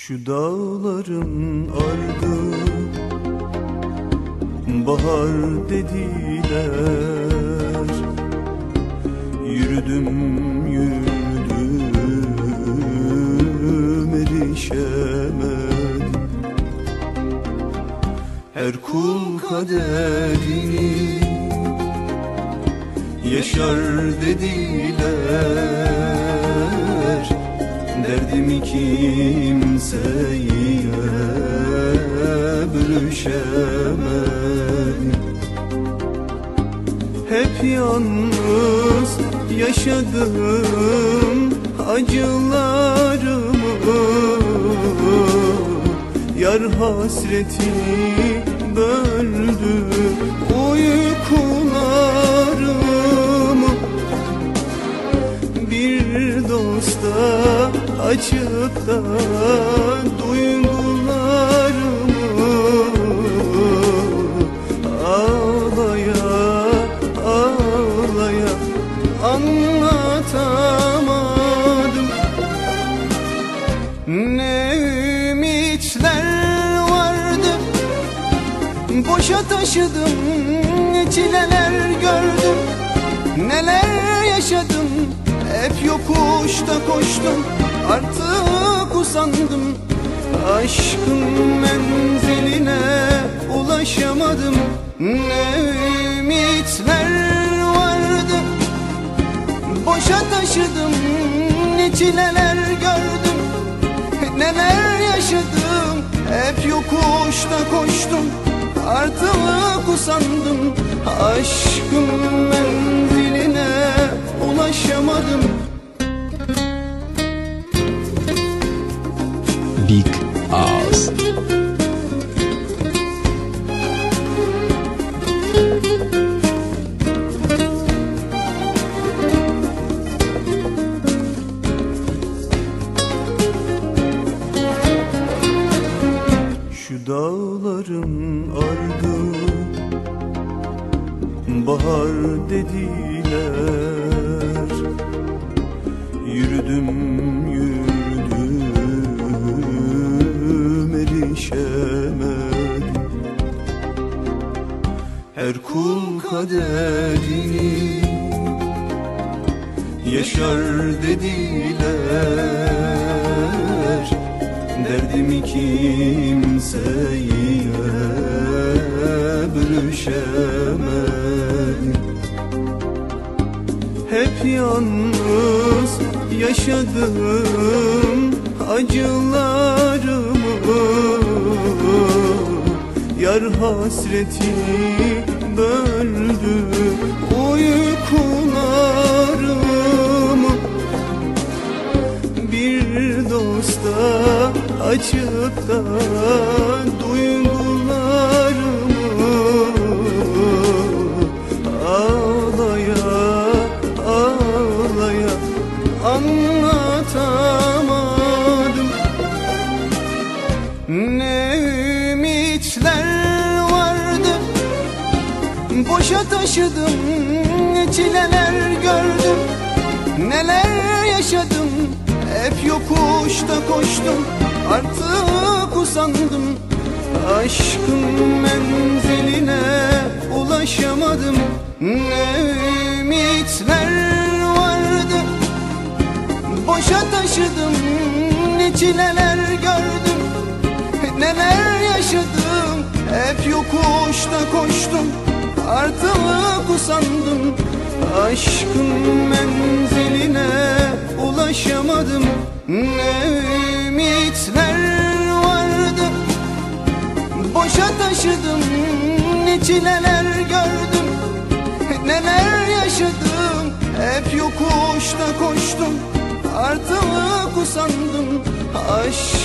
Şu dağların ardı bahar dediler. Yürüdüm yürüdüm erişemedim. Her kul kaderini yaşar dediler. Derdimi kimseye bölüşemem. Hep yalnız yaşadım acılarımı. Yar hasreti böldü uykularımı. Bir dosta açıp da duygularımı ağlaya ağlaya anlatamadım. Ne ümitler vardı, boşa taşıdım, ne çileler gördüm, neler yaşadım. Hep yokuşta koştum, artık usandım. Aşkın menziline ulaşamadım. Ne ümitler vardı, boşa taşıdım, ne çileler gördüm, neler yaşadım. Hep yokuşta koştum, artık usandım. Aşkın menziline ulaşamadım. Big House. Şu dağların ardı bahar dediler. Yürüdüm yürüdüm erişemedim. Her kul kaderini yaşar dediler. Derdimi kimseye bölüşemem. Hep yalnız yaşadım acılarımı. Yar hasreti böldü uykularımı. Bir dosta açıp da duygularımı ağlaya ağlaya anlatamadım. Ne ümitler vardı, boşa taşıdım, ne çileler gördüm, neler yaşadım. Hep yokuşta koştum, artık usandım. Aşkın menziline ulaşamadım. Ne ümitler vardı, boşa taşıdım, ne çileler gördüm, neler yaşadım. Hep yokuşta koştum, artık usandım. Aşkın menziline ulaşamadım. Ne ümitler vardı, boşa taşıdım, ne çileler gördüm, neler yaşadım. Hep yokuşta koştum, artık usandım. Aşk